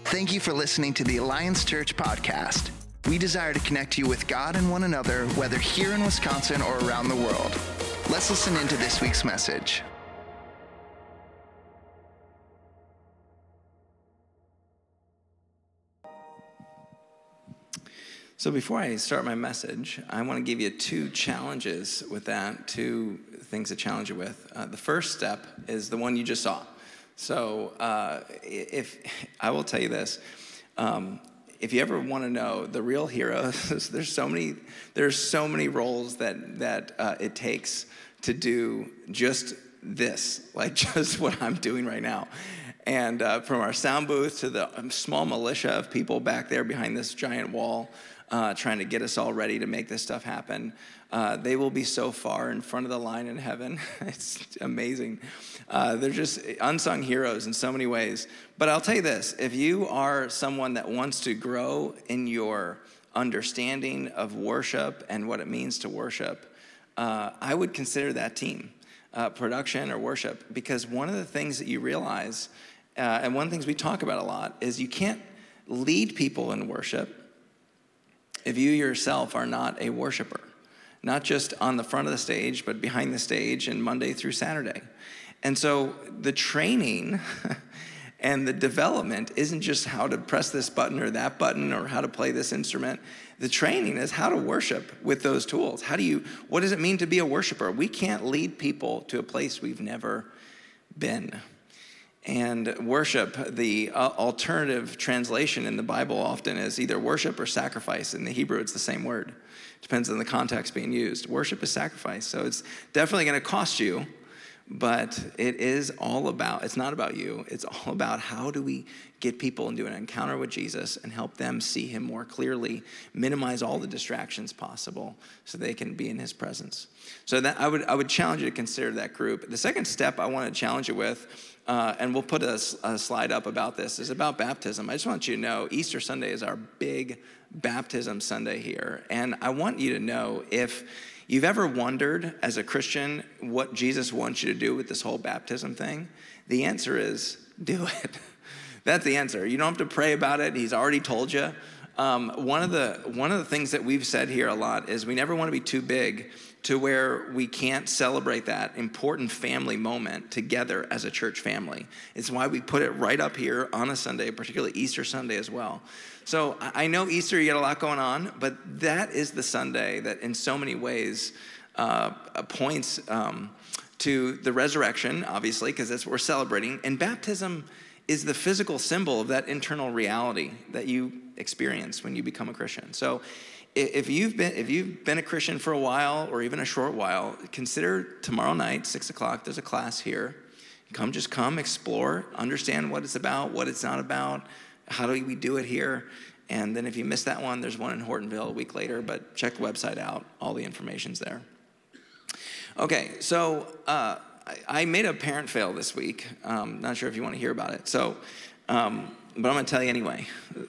Thank you for listening to the Alliance Church podcast. We desire to connect you with God and one another, whether here in Wisconsin or around the world. Let's listen into this week's message. So before I start my message, I want to give you two challenges with that, two things to challenge you with. The first step is the one you just saw. So if I will tell you this, if you ever want to know the real heroes, there's so many roles that it takes to do just this, like just what I'm doing right now. And from our sound booth to the small militia of people back there behind this giant wall, trying to get us all ready to make this stuff happen. They will be so far in front of the line in heaven. It's amazing. They're just unsung heroes in so many ways. But I'll tell you this, if you are someone that wants to grow in your understanding of worship and what it means to worship, I would consider that team, production or worship, because one of the things that you realize, and one of the things we talk about a lot, is you can't lead people in worship if you yourself are not a worshiper, not just on the front of the stage, but behind the stage and Monday through Saturday. And so the training and the development isn't just how to press this button or that button or how to play this instrument. The training is how to worship with those tools. What does it mean to be a worshiper? We can't lead people to a place we've never been. And worship, the alternative translation in the Bible often is either worship or sacrifice. In the Hebrew, it's the same word. Depends on the context being used. Worship is sacrifice. So it's definitely going to cost you, but it's not about you. It's all about how do we get people into an encounter with Jesus and help them see him more clearly, minimize all the distractions possible so they can be in his presence. So that I would challenge you to consider that group. The second step I want to challenge you with, and we'll put a slide up about this, is about baptism. I just want you to know Easter Sunday is our big baptism Sunday here. And I want you to know, if you've ever wondered as a Christian what Jesus wants you to do with this whole baptism thing, the answer is do it. That's the answer. You don't have to pray about it. He's already told you. One of the things that we've said here a lot is we never want to be too big to where we can't celebrate that important family moment together as a church family. It's why we put it right up here on a Sunday, particularly Easter Sunday as well. So I know Easter, you got a lot going on, but that is the Sunday that in so many ways points to the resurrection, obviously, because that's what we're celebrating. And baptism is the physical symbol of that internal reality that you experience when you become a Christian. So if you've been a Christian for a while or even a short while, consider tomorrow night, 6:00, there's a class here. Come explore, understand what it's about, what it's not about, how do we do it here. And then if you missed that one, there's one in Hortonville a week later, but check the website out. All the information's there. Okay, so I made a parent fail this week. Not sure if you want to hear about it. So, but I'm going to tell you anyway.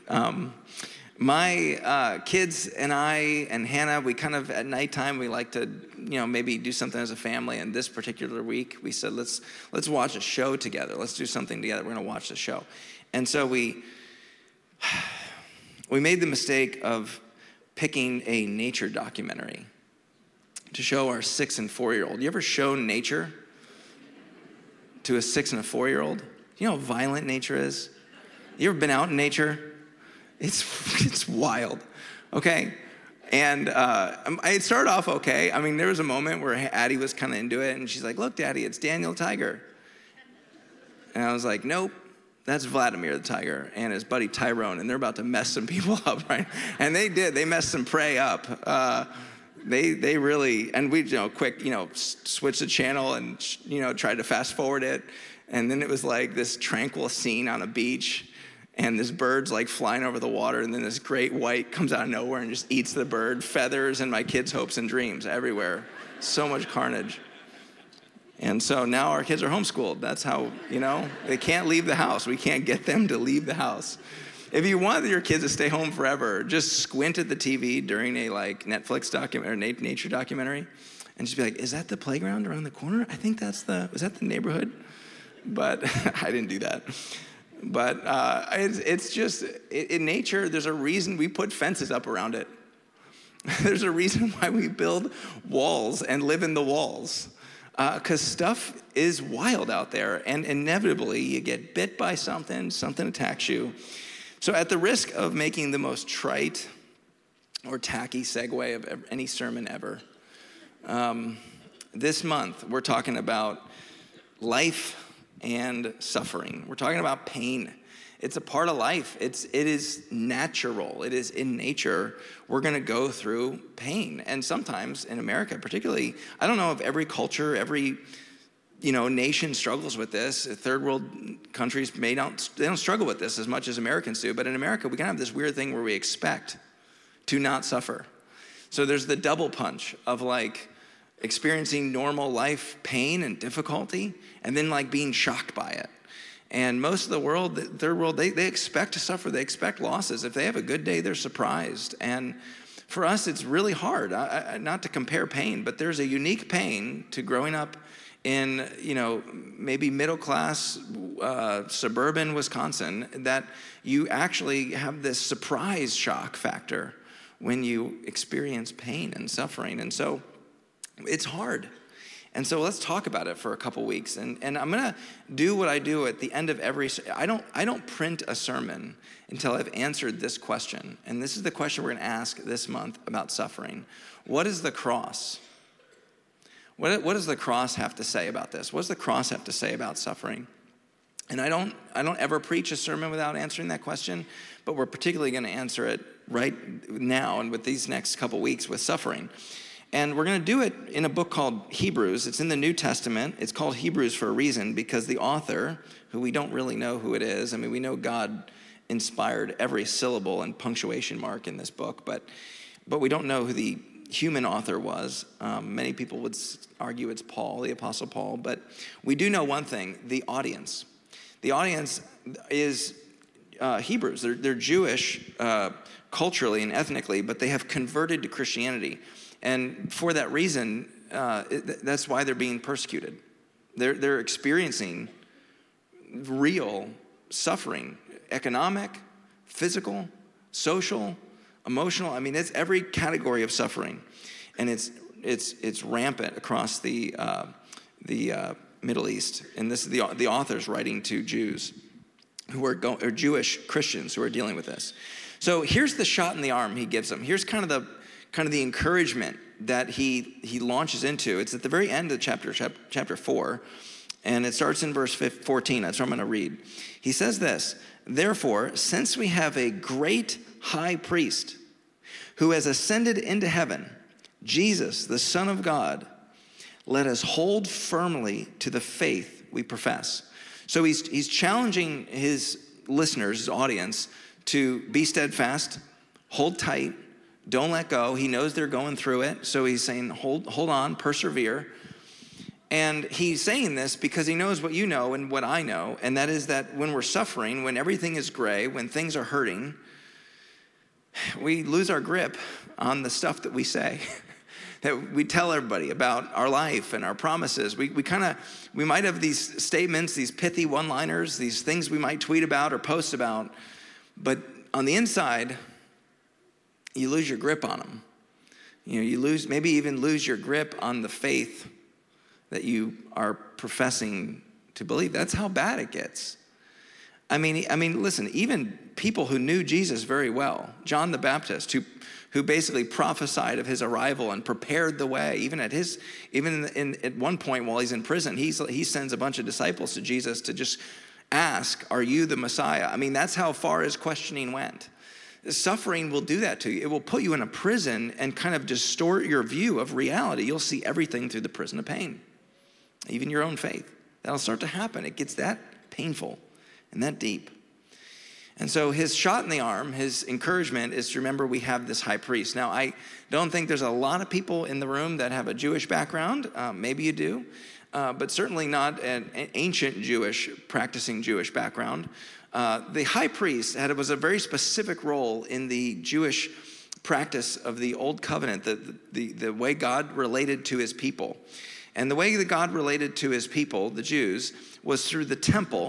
My kids and I and Hannah, we kind of at nighttime, we like to, maybe do something as a family. And this particular week, we said, let's watch a show together. Let's do something together. We're going to watch the show. And so we made the mistake of picking a nature documentary to show our 6 and 4-year-old. You ever show nature to a 6 and a 4-year-old? You know how violent nature is? You ever been out in nature? It's wild, okay? And it started off okay. I mean, there was a moment where Addie was kind of into it, and she's like, "Look, Daddy, it's Daniel Tiger." And I was like, "Nope, that's Vladimir the tiger and his buddy Tyrone, and they're about to mess some people up, right?" And they did. They messed some prey up. They really, and we, quick, switched the channel and, tried to fast forward it. And then it was like this tranquil scene on a beach, and this bird's like flying over the water, and then this great white comes out of nowhere and just eats the bird, feathers and my kids' hopes and dreams everywhere. So much carnage. And so now our kids are homeschooled. That's how, they can't leave the house. We can't get them to leave the house. If you want your kids to stay home forever, just squint at the TV during a Netflix documentary or nature documentary and just be like, "Is that the playground around the corner? I think was that the neighborhood?" But I didn't do that. But it's just, in nature, there's a reason we put fences up around it. There's a reason why we build walls and live in the walls. Because stuff is wild out there, and inevitably you get bit by something attacks you. So at the risk of making the most trite or tacky segue of any sermon ever, this month we're talking about life and suffering. We're talking about pain. It's a part of life. It is natural. It is in nature. We're going to go through pain. And sometimes in America particularly, I don't know if every culture, every nation struggles with this. Third world countries they don't struggle with this as much as Americans do. But in America, we kind of have this weird thing where we expect to not suffer. So there's the double punch of like experiencing normal life pain and difficulty, and then like being shocked by it. And most of the world, the third world, they expect to suffer. They expect losses. If they have a good day, they're surprised. And for us, it's really hard, not to compare pain, but there's a unique pain to growing up in, maybe middle-class suburban Wisconsin, that you actually have this surprise shock factor when you experience pain and suffering. And so it's hard. And so let's talk about it for a couple weeks. And I'm going to do what I do at the end of every, I don't print a sermon until I've answered this question. And this is the question we're going to ask this month about suffering. What is the cross? What does the cross have to say about this? What does the cross have to say about suffering? And I don't ever preach a sermon without answering that question, but we're particularly going to answer it right now and with these next couple weeks with suffering. And we're going to do it in a book called Hebrews. It's in the New Testament. It's called Hebrews for a reason, because the author, who we don't really know who it is, we know God inspired every syllable and punctuation mark in this book, but we don't know who the human author was. Many people would argue it's Paul, the Apostle Paul, but we do know one thing, the audience. The audience is Hebrews. They're Jewish culturally and ethnically, but they have converted to Christianity. And for that reason, that's why they're being persecuted. They're experiencing real suffering, economic, physical, social, emotional. It's every category of suffering, and it's rampant across the Middle East. And this is the author's writing to Jews who are Jewish Christians who are dealing with this. So here's the shot in the arm he gives them. Here's kind of the encouragement that he launches into. It's at the very end of chapter 4, and it starts in verse 14. That's what I'm going to read. He says this, "Therefore, since we have a great high priest who has ascended into heaven, Jesus, the Son of God, let us hold firmly to the faith we profess." So he's challenging his listeners, his audience, to be steadfast, hold tight, don't let go. He knows they're going through it. So he's saying, hold on, persevere. And he's saying this because he knows what you know and what I know. And that is that when we're suffering, when everything is gray, when things are hurting, we lose our grip on the stuff that we say, that we tell everybody about our life and our promises. We might have these statements, these pithy one-liners, these things we might tweet about or post about. But on the inside, you lose your grip on them. You maybe even lose your grip on the faith that you are professing to believe. That's how bad it gets. Listen, even people who knew Jesus very well, John the Baptist, who basically prophesied of his arrival and prepared the way, even at one point while he's in prison, he sends a bunch of disciples to Jesus to just ask, "Are you the Messiah?" That's how far his questioning went. Suffering will do that to you. It will put you in a prison and kind of distort your view of reality. You'll see everything through the prison of pain, even your own faith. That'll start to happen. It gets that painful and that deep. And so his shot in the arm, his encouragement is to remember we have this high priest. Now, I don't think there's a lot of people in the room that have a Jewish background. Maybe you do, but certainly not an ancient Jewish, practicing Jewish background. The high priest was a very specific role in the Jewish practice of the Old Covenant, the way God related to his people. And the way that God related to his people, the Jews, was through the temple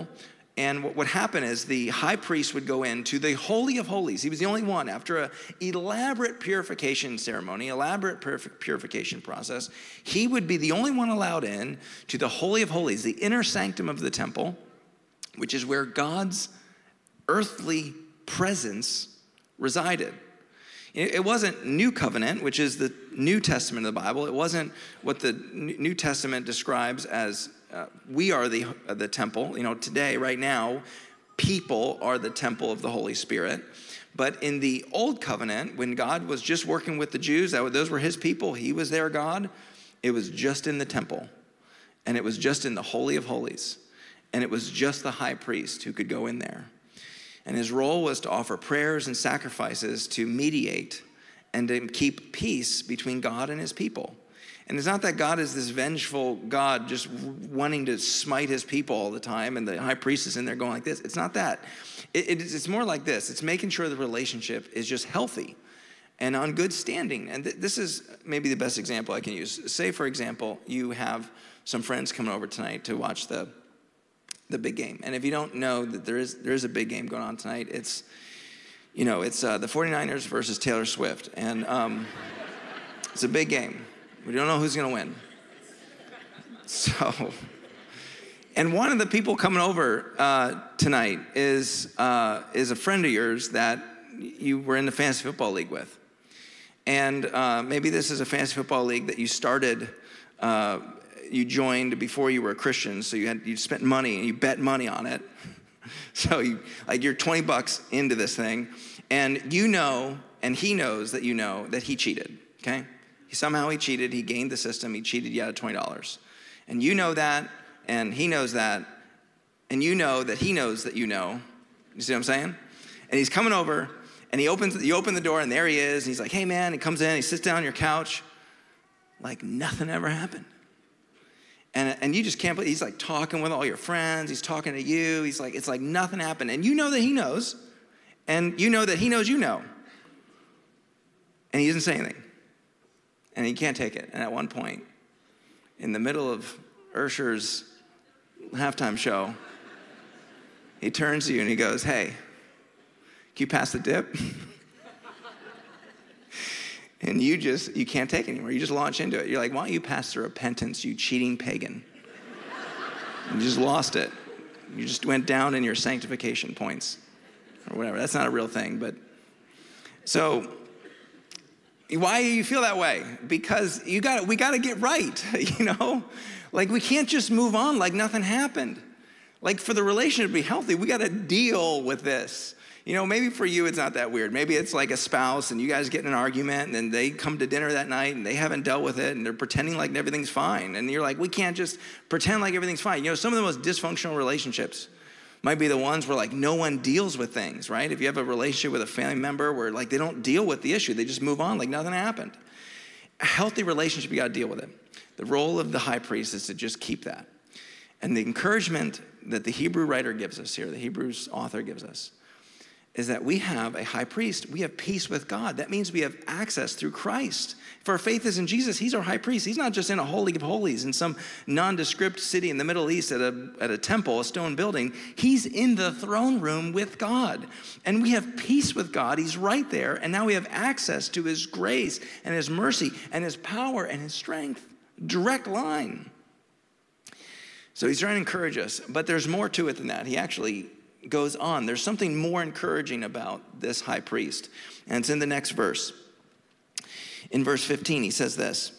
And what would happen is the high priest would go into the Holy of Holies. He was the only one. After an elaborate purification ceremony, elaborate purification process, he would be the only one allowed in to the Holy of Holies, the inner sanctum of the temple, which is where God's earthly presence resided. It wasn't New Covenant, which is the New Testament of the Bible. It wasn't what the New Testament describes as we are the temple. Today, right now, people are the temple of the Holy Spirit. But in the Old Covenant, when God was just working with the Jews, those were his people, he was their God, it was just in the temple. And it was just in the Holy of Holies. And it was just the high priest who could go in there. And his role was to offer prayers and sacrifices to mediate and to keep peace between God and his people. And it's not that God is this vengeful God just wanting to smite his people all the time and the high priest is in there going like this. It's not that. It's more like this. It's making sure the relationship is just healthy and on good standing. And this is maybe the best example I can use. Say, for example, you have some friends coming over tonight to watch the big game. And if you don't know that there is a big game going on tonight, it's the 49ers versus Taylor Swift. And it's a big game. We don't know who's going to win. So, and one of the people coming over tonight is a friend of yours that you were in the fantasy football league with. And maybe this is a fantasy football league that you started you joined before you were a Christian, so you spent money and you bet money on it. So you're $20 into this thing, and and he knows that that he cheated, okay? Somehow he cheated, he gained the system, he cheated you out of $20. And you know that, and he knows that, and you know that he knows that you know. You see what I'm saying? And he's coming over, and you open the door, and there he is, and he's like, hey man, he comes in, he sits down on your couch, like nothing ever happened. And you just can't believe, he's like talking with all your friends, he's talking to you, he's like, it's like nothing happened. And you know that he knows, and you know that he knows you know. And he doesn't say anything. And he can't take it. And at one point, in the middle of Ursher's halftime show, he turns to you and he goes, hey, can you pass the dip? And you can't take it anymore. You just launch into it. You're like, why don't you pass the repentance, you cheating pagan? You just lost it. You just went down in your sanctification points or whatever. That's not a real thing, but so why do you feel that way? Because we got to get right, Like we can't just move on like nothing happened. Like for the relationship to be healthy, we got to deal with this. Maybe for you it's not that weird. Maybe it's like a spouse and you guys get in an argument and then they come to dinner that night and they haven't dealt with it and they're pretending like everything's fine. And you're like, we can't just pretend like everything's fine. Some of the most dysfunctional relationships might be the ones where like no one deals with things, right? If you have a relationship with a family member where like they don't deal with the issue, they just move on like nothing happened. A healthy relationship, you got to deal with it. The role of the high priest is to just keep that. And the encouragement that the Hebrew writer gives us here, the Hebrews author gives us, is that we have a high priest. We have peace with God. That means we have access through Christ. If our faith is in Jesus, he's our high priest. He's not just in a holy of holies in some nondescript city in the Middle East at a temple, a stone building. He's in the throne room with God. And we have peace with God. He's right there. And now we have access to his grace and his mercy and his power and his strength. Direct line. So he's trying to encourage us. But there's more to it than that. He actually goes on. There's something more encouraging about this high priest. And it's in the next verse. In verse 15, he says this.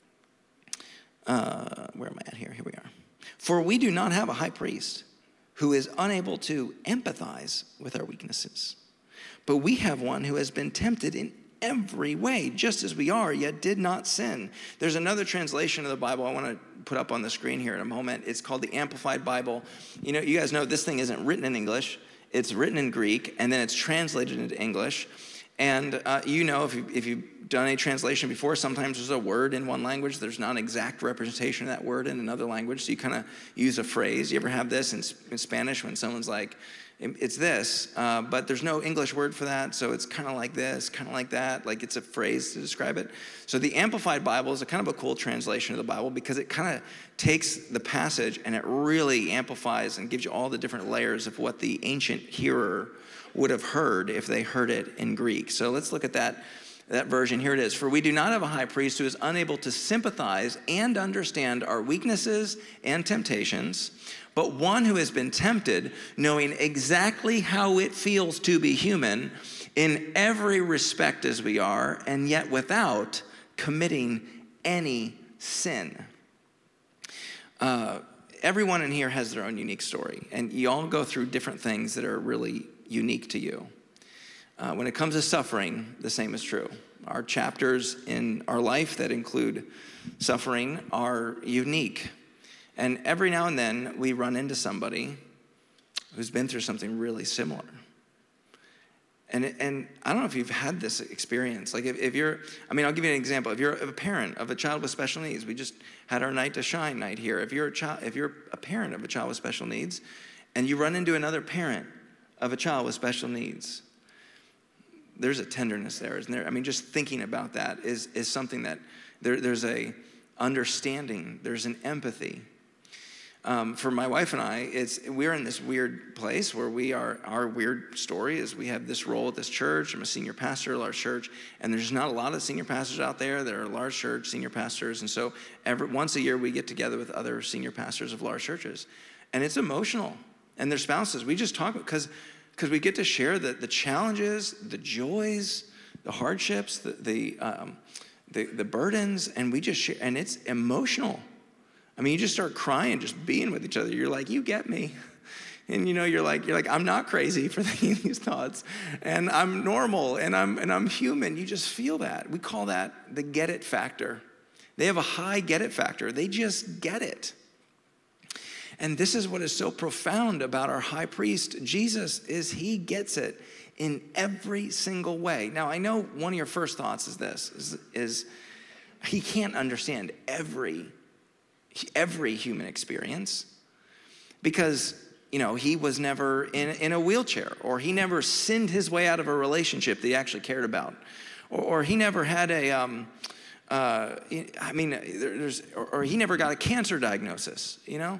Where am I at here? Here we are. For we do not have a high priest who is unable to empathize with our weaknesses, but we have one who has been tempted in every way, just as we are, yet did not sin. There's another translation of the Bible I want to put up on the screen here in a moment. It's called the Amplified Bible. You guys know this thing isn't written in English. It's written in Greek, and then it's translated into English. And if you've done any translation before, sometimes there's a word in one language. There's not an exact representation of that word in another language, so you kind of use a phrase. You ever have this in Spanish when someone's like, It's this, but there's no English word for that, so it's kind of like this, kind of like that, like it's a phrase to describe it. So the Amplified Bible is a kind of a cool translation of the Bible because it kind of takes the passage and it really amplifies and gives you all the different layers of what the ancient hearer would have heard if they heard it in Greek. So let's look at that version. Here it is. For we do not have a high priest who is unable to sympathize and understand our weaknesses and temptations, but one who has been tempted, knowing exactly how it feels to be human in every respect as we are, and yet without committing any sin. Everyone in here has their own unique story, and you all go through different things that are really unique to you. When it comes to suffering, the same is true. Our chapters in our life that include suffering are unique. And every now and then we run into somebody who's been through something really similar. And I don't know if you've had this experience. Like if you're, I'll give you an example. If you're a parent of a child with special needs, we just had our Night to Shine night here. If you're a parent of a child with special needs, and you run into another parent of a child with special needs, there's a tenderness there, isn't there? Just thinking about that is something that there's a understanding, there's an empathy. For my wife and I, we're in this weird place where our weird story is we have this role at this church. I'm a senior pastor at a large church, and there's not a lot of senior pastors out there that are large church senior pastors. And so once a year we get together with other senior pastors of large churches, and it's emotional. And their spouses, we just talk because we get to share the challenges, the joys, the hardships, the burdens, and we just share, and it's emotional. You just start crying just being with each other. You're like, you get me. And you're like, I'm not crazy for thinking these thoughts. And I'm normal and I'm human. You just feel that. We call that the get it factor. They have a high get it factor. They just get it. And this is what is so profound about our high priest, Jesus, is he gets it in every single way. Now, I know one of your first thoughts is this, is he can't understand every human experience because, he was never in a wheelchair, or he never sinned his way out of a relationship that he actually cared about, or he never had or he never got a cancer diagnosis,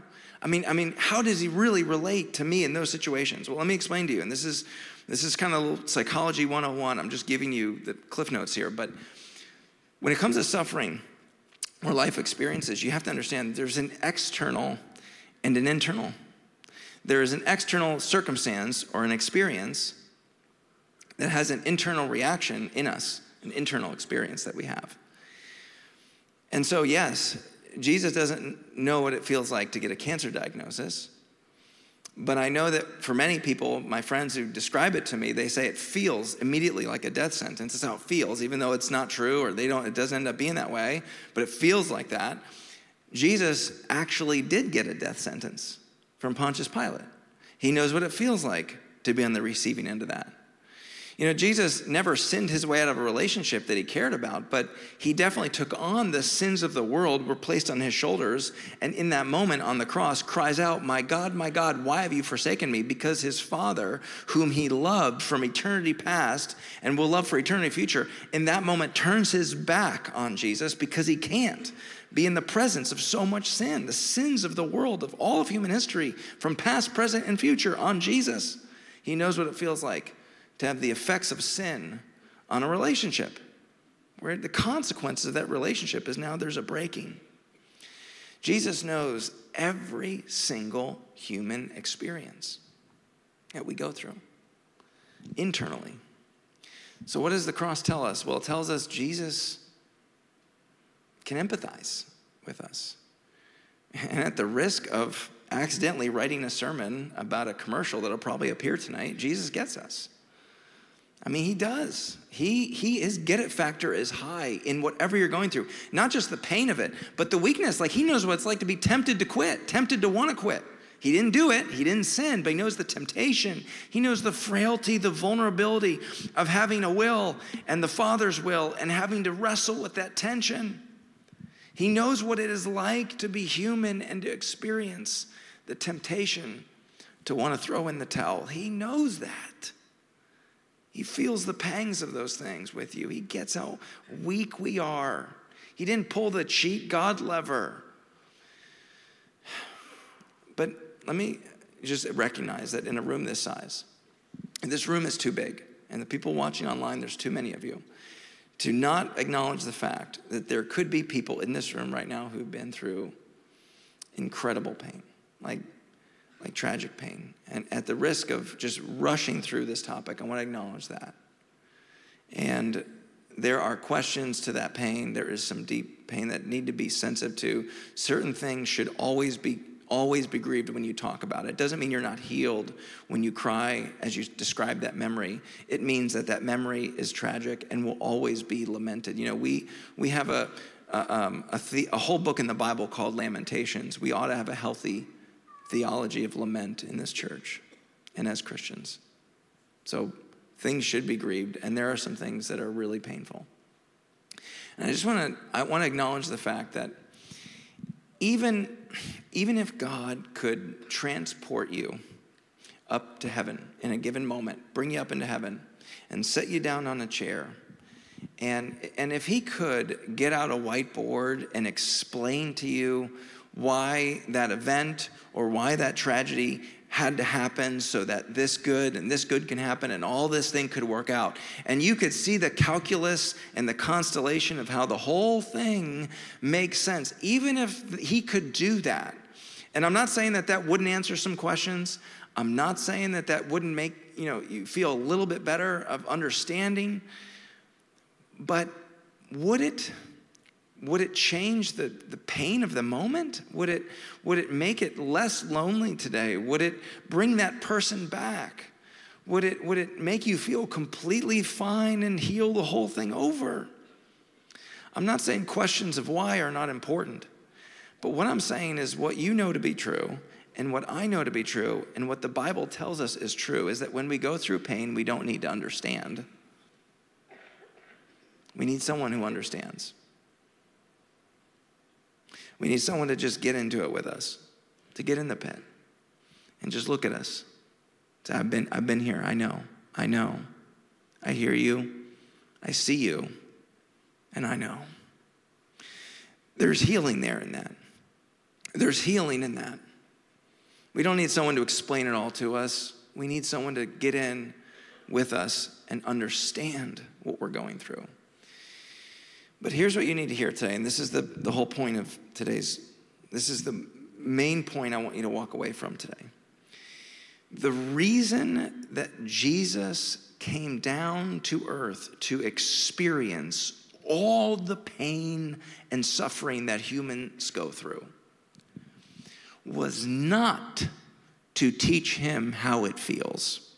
how does he really relate to me in those situations? Well, let me explain to you. And this is kind of psychology 101. I'm just giving you the cliff notes here. But when it comes to suffering or life experiences, you have to understand there's an external and an internal. There is an external circumstance or an experience that has an internal reaction in us, an internal experience that we have. And so, yes, Jesus doesn't know what it feels like to get a cancer diagnosis. But I know that for many people, my friends who describe it to me, they say it feels immediately like a death sentence. That's how it feels, even though it's not true or it doesn't end up being that way, but it feels like that. Jesus actually did get a death sentence from Pontius Pilate. He knows what it feels like to be on the receiving end of that. Jesus never sinned his way out of a relationship that he cared about, but he definitely took on the sins of the world, were placed on his shoulders, and in that moment on the cross cries out, my God, why have you forsaken me? Because his Father, whom he loved from eternity past and will love for eternity future, in that moment turns his back on Jesus because he can't be in the presence of so much sin, the sins of the world, of all of human history, from past, present, and future on Jesus. He knows what it feels like to have the effects of sin on a relationship, where the consequences of that relationship is now there's a breaking. Jesus knows every single human experience that we go through internally. So what does the cross tell us? Well, it tells us Jesus can empathize with us. And at the risk of accidentally writing a sermon about a commercial that'll probably appear tonight, Jesus gets us. He does. His get it factor is high in whatever you're going through. Not just the pain of it, but the weakness. Like he knows what it's like to be tempted to quit, tempted to want to quit. He didn't do it. He didn't sin, but he knows the temptation. He knows the frailty, the vulnerability of having a will and the Father's will and having to wrestle with that tension. He knows what it is like to be human and to experience the temptation to want to throw in the towel. He knows that. He feels the pangs of those things with you. He gets how weak we are. He didn't pull the cheat God lever. But let me just recognize that in a room this size, and this room is too big, and the people watching online, there's too many of you, to not acknowledge the fact that there could be people in this room right now who've been through incredible pain, like tragic pain. And at the risk of just rushing through this topic, I want to acknowledge that. And there are questions to that pain. There is some deep pain that need to be sensitive to. Certain things should always be grieved when you talk about it. It doesn't mean you're not healed when you cry as you describe that memory. It means that memory is tragic and will always be lamented. You know, we have a whole book in the Bible called Lamentations. We ought to have a healthy theology of lament in this church and as Christians. So things should be grieved, and there are some things that are really painful. And I want to acknowledge the fact that even if God could transport you up to heaven in a given moment, bring you up into heaven and set you down on a chair, and if he could get out a whiteboard and explain to you why that event or why that tragedy had to happen so that this good and this good can happen and all this thing could work out. And you could see the calculus and the constellation of how the whole thing makes sense. Even if he could do that. And I'm not saying that wouldn't answer some questions. I'm not saying that wouldn't make you feel a little bit better of understanding. But would it change the pain of the moment? Would it make it less lonely today? Would it bring that person back? Would it make you feel completely fine and heal the whole thing over? I'm not saying questions of why are not important, but what I'm saying is what you know to be true and what I know to be true and what the Bible tells us is true is that when we go through pain, we don't need to understand. We need someone who understands. We need someone to just get into it with us, to get in the pit and just look at us. Say, I've been here. I know. I hear you. I see you. And I know. There's healing there in that. There's healing in that. We don't need someone to explain it all to us. We need someone to get in with us and understand what we're going through. But here's what you need to hear today, and this is the whole point of this is the main point I want you to walk away from today. The reason that Jesus came down to earth to experience all the pain and suffering that humans go through was not to teach him how it feels.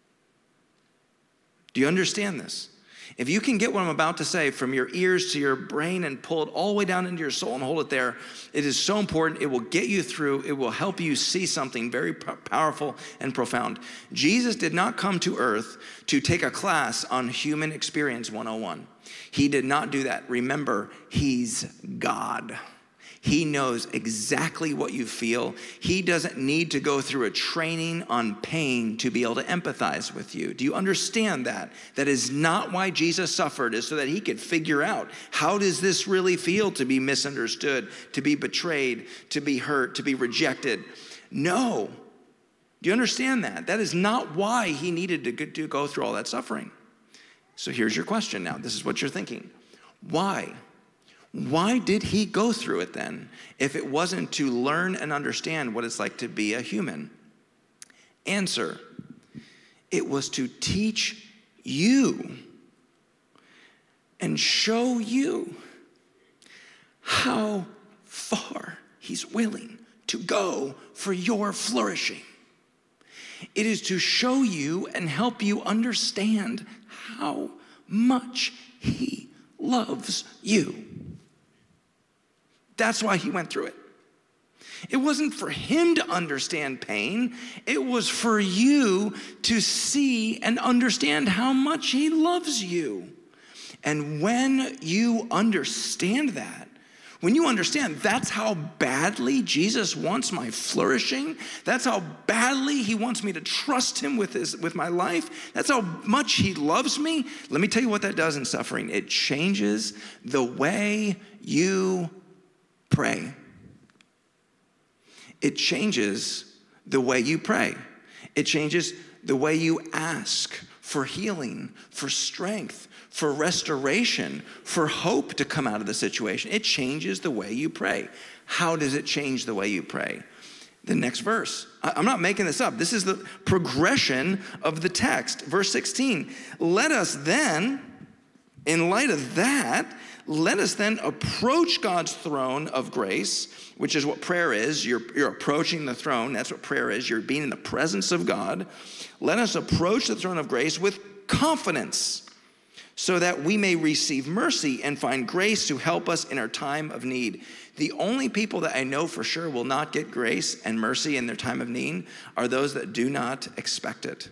Do you understand this? If you can get what I'm about to say from your ears to your brain and pull it all the way down into your soul and hold it there, it is so important. It will get you through. It will help you see something very powerful and profound. Jesus did not come to earth to take a class on human experience 101. He did not do that. Remember, he's God. He knows exactly what you feel. He doesn't need to go through a training on pain to be able to empathize with you. Do you understand that? That is not why Jesus suffered, is so that he could figure out, how does this really feel to be misunderstood, to be betrayed, to be hurt, to be rejected? No. Do you understand that? That is not why he needed to go through all that suffering. So here's your question now. This is what you're thinking. Why? Why did he go through it then if it wasn't to learn and understand what it's like to be a human? Answer, it was to teach you and show you how far he's willing to go for your flourishing. It is to show you and help you understand how much he loves you. That's why he went through it. It wasn't for him to understand pain. It was for you to see and understand how much he loves you. And when you understand that, When you understand that's how badly Jesus wants my flourishing, that's how badly he wants me to trust him with my life, that's how much he loves me, let me tell you what that does in suffering. It changes the way you pray. It changes the way you pray. It changes the way you ask for healing, for strength, for restoration, for hope to come out of the situation. It changes the way you pray. How does it change the way you pray? The next verse. I'm not making this up. This is the progression of the text. Verse 16. Let us then, in light of that, let us then approach God's throne of grace, which is what prayer is. You're approaching the throne. That's what prayer is. You're being in the presence of God. Let us approach the throne of grace with confidence so that we may receive mercy and find grace to help us in our time of need. The only people that I know for sure will not get grace and mercy in their time of need are those that do not expect it.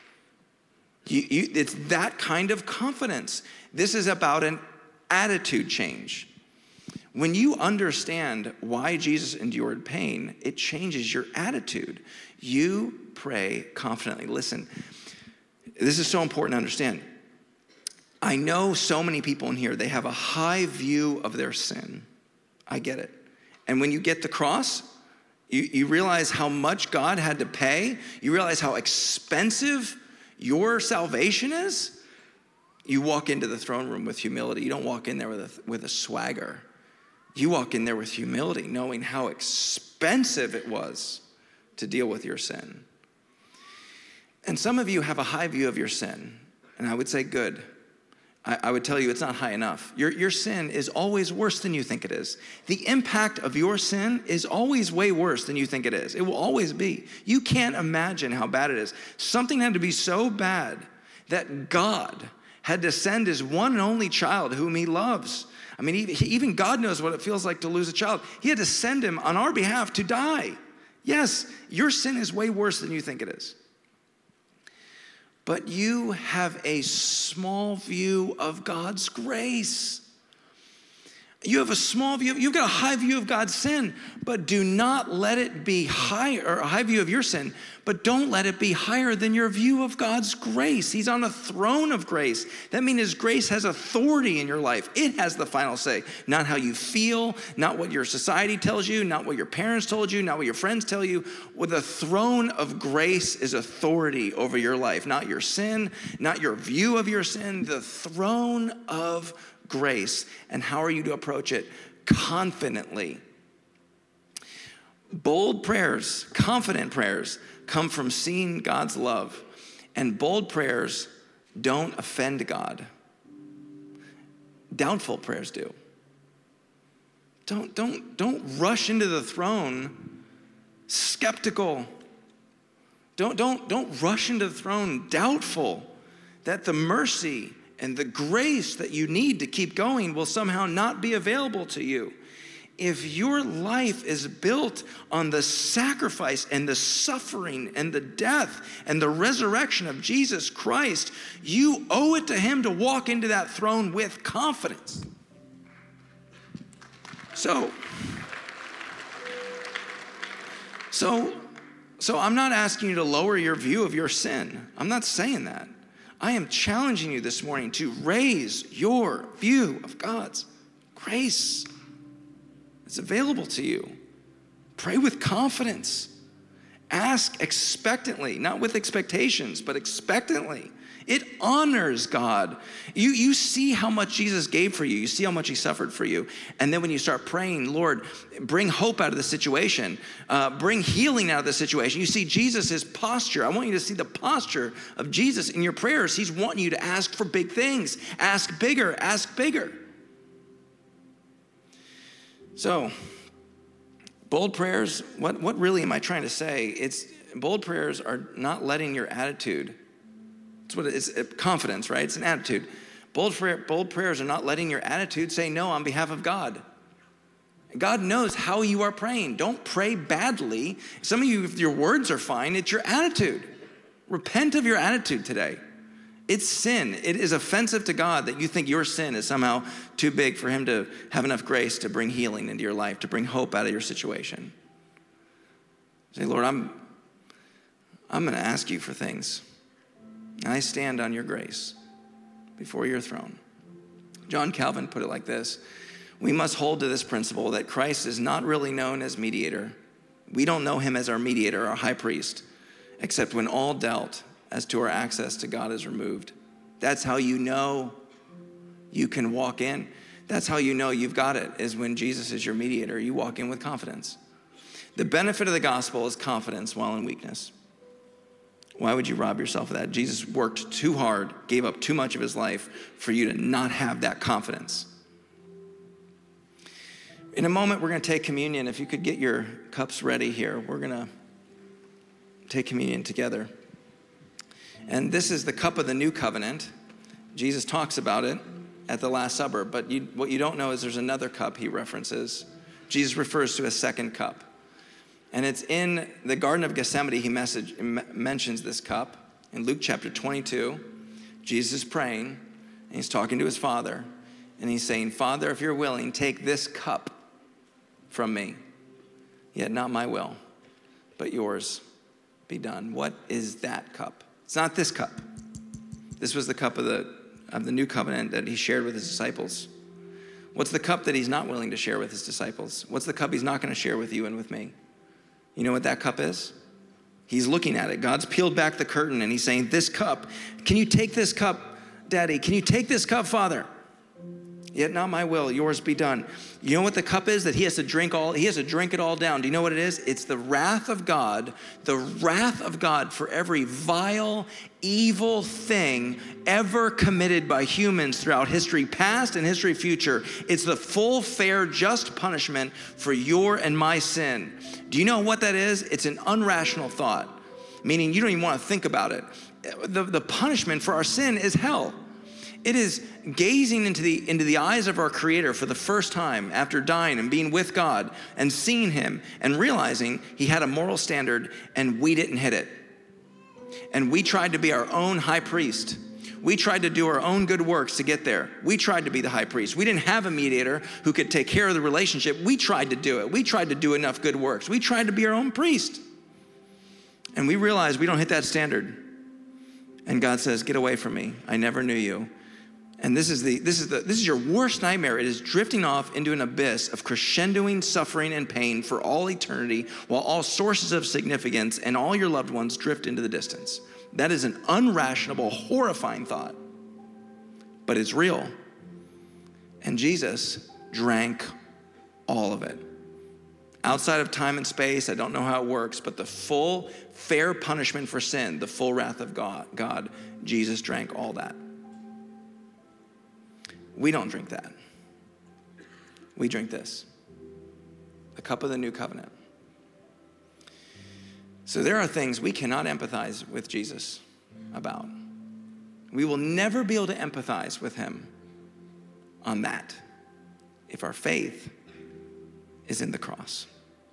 It's that kind of confidence. This is about an attitude change. When you understand why Jesus endured pain, it changes your attitude. You pray confidently. Listen, this is so important to understand. I know so many people in here, they have a high view of their sin. I get it. And when you get the cross, you realize how much God had to pay. You realize how expensive your salvation is. You walk into the throne room with humility. You don't walk in there with a swagger. You walk in there with humility, knowing how expensive it was to deal with your sin. And some of you have a high view of your sin, and I would say good. I would tell you it's not high enough. Your sin is always worse than you think it is. The impact of your sin is always way worse than you think it is. It will always be. You can't imagine how bad it is. Something had to be so bad that God had to send his one and only child whom he loves. I mean, even God knows what it feels like to lose a child. He had to send him on our behalf to die. Yes, your sin is way worse than you think it is. But you have a small view of God's grace. You have a small view, you've got a high view of God's sin, but do not let it be higher, or a high view of your sin, but don't let it be higher than your view of God's grace. He's on a throne of grace. That means his grace has authority in your life. It has the final say, not how you feel, not what your society tells you, not what your parents told you, not what your friends tell you. Well, the throne of grace is authority over your life, not your sin, not your view of your sin, the throne of grace. And how are you to approach it? Confidently. Bold prayers, confident prayers, come from seeing God's love. And bold prayers don't offend God. Doubtful prayers do. Don't rush into the throne skeptical. Don't rush into the throne doubtful that the mercy and the grace that you need to keep going will somehow not be available to you. If your life is built on the sacrifice and the suffering and the death and the resurrection of Jesus Christ, you owe it to him to walk into that throne with confidence. So I'm not asking you to lower your view of your sin. I'm not saying that. I am challenging you this morning to raise your view of God's grace. It's available to you. Pray with confidence. Ask expectantly, not with expectations, but expectantly. It honors God. You see how much Jesus gave for you. You see how much he suffered for you. And then when you start praying, Lord, bring hope out of the situation. Bring healing out of the situation. You see Jesus' posture. I want you to see the posture of Jesus in your prayers. He's wanting you to ask for big things. Ask bigger. Ask bigger. So, bold prayers, what really am I trying to say? Bold prayers are not letting your attitude, it's confidence, right? It's an attitude. Bold prayers are not letting your attitude say no on behalf of God. God knows how you are praying. Don't pray badly. Some of you, your words are fine. It's your attitude. Repent of your attitude today It's sin. It is offensive to God that you think your sin is somehow too big for him to have enough grace to bring healing into your life, to bring hope out of your situation. Say, Lord, I'm going to ask you for things. And I stand on your grace before your throne. John Calvin put it like this: we must hold to this principle that Christ is not really known as mediator. We don't know him as our mediator, our high priest, except when all doubt as to our access to God is removed. That's how you know you can walk in. That's how you know you've got it, is when Jesus is your mediator. You walk in with confidence. The benefit of the gospel is confidence while in weakness. Why would you rob yourself of that? Jesus worked too hard, gave up too much of his life for you to not have that confidence. In a moment, we're going to take communion. If you could get your cups ready here, we're going to take communion together. And this is the cup of the new covenant. Jesus talks about it at the Last Supper, but what you don't know is there's another cup he references. Jesus refers to a second cup. And it's in the Garden of Gethsemane, he mentions this cup. In Luke chapter 22, Jesus is praying, and he's talking to his Father, and he's saying, Father, if you're willing, take this cup from me, yet not my will, but yours be done. What is that cup? It's not this cup. This was the cup of the new covenant that he shared with his disciples. What's the cup that he's not willing to share with his disciples? What's the cup he's not going to share with you and with me? You know what that cup is? He's looking at it. God's peeled back the curtain and he's saying, this cup, can you take this cup, Daddy? Can you take this cup, Father? Yet not my will, yours be done. You know what the cup is that he has to drink it all down. Do you know what it is? It's the wrath of God for every vile, evil thing ever committed by humans throughout history past and history future. It's the full, fair, just punishment for your and my sin. Do you know what that is? It's an unrational thought, meaning you don't even want to think about it. The punishment for our sin is hell. It is gazing into the eyes of our Creator for the first time after dying and being with God and seeing him and realizing he had a moral standard and we didn't hit it. And we tried to be our own high priest. We tried to do our own good works to get there. We tried to be the high priest. We didn't have a mediator who could take care of the relationship. We tried to do it. We tried to do enough good works. We tried to be our own priest. And we realized we don't hit that standard. And God says, get away from me. I never knew you. And this is your worst nightmare. It is drifting off into an abyss of crescendoing suffering and pain for all eternity, while all sources of significance and all your loved ones drift into the distance. That is an unrational, horrifying thought, but it's real. And Jesus drank all of it. Outside of time and space, I don't know how it works, but the full, fair punishment for sin, the full wrath of God, Jesus drank all that. We don't drink that. We drink this, the cup of the new covenant. So there are things we cannot empathize with Jesus about. We will never be able to empathize with him on that if our faith is in the cross.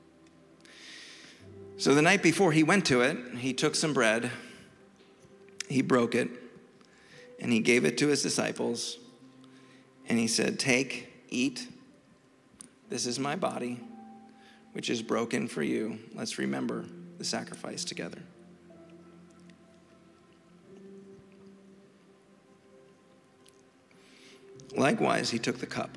So the night before he went to it, he took some bread, he broke it, and he gave it to his disciples. And he said, take, eat. This is my body, which is broken for you. Let's remember the sacrifice together. Likewise, he took the cup.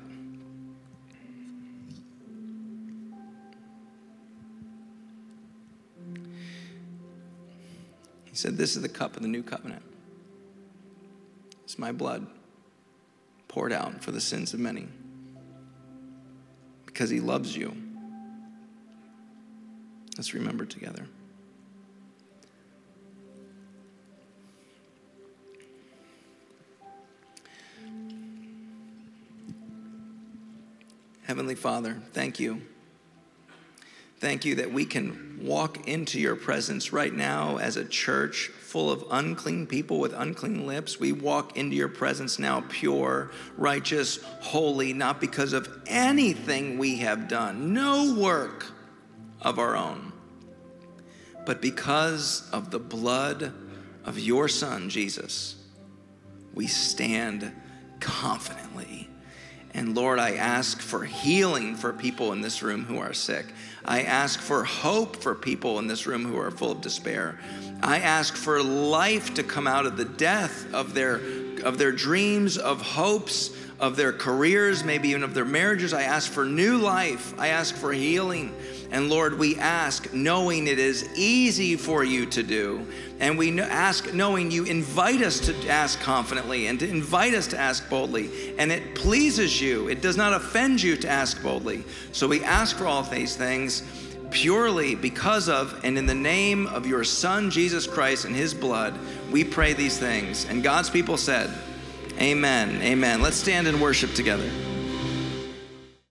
He said, this is the cup of the new covenant. It's my blood, poured out for the sins of many, because he loves you. Let's remember together. Heavenly Father, thank you. Thank you that we can walk into your presence right now as a church full of unclean people with unclean lips. We walk into your presence now pure, righteous, holy, not because of anything we have done, no work of our own, but because of the blood of your Son, Jesus, we stand confidently. And Lord, I ask for healing for people in this room who are sick. I ask for hope for people in this room who are full of despair. I ask for life to come out of the death of their dreams, of hopes, of their careers, maybe even of their marriages. I ask for new life. I ask for healing. And Lord, we ask knowing it is easy for you to do. And we ask knowing you invite us to ask confidently and to invite us to ask boldly. And it pleases you. It does not offend you to ask boldly. So we ask for all these things purely because of and in the name of your Son, Jesus Christ, and his blood, we pray these things. And God's people said, amen, amen. Let's stand and worship together.